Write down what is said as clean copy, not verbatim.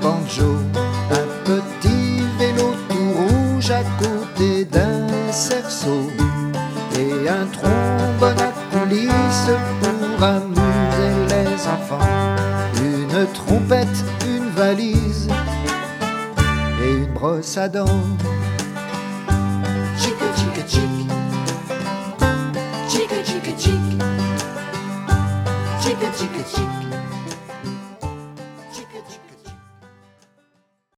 banjo, un petit vélo tout rouge à côté d'un cerceau, et un trombone à coulisses pour amuser les enfants, une trompette, une valise et une brosse à dents.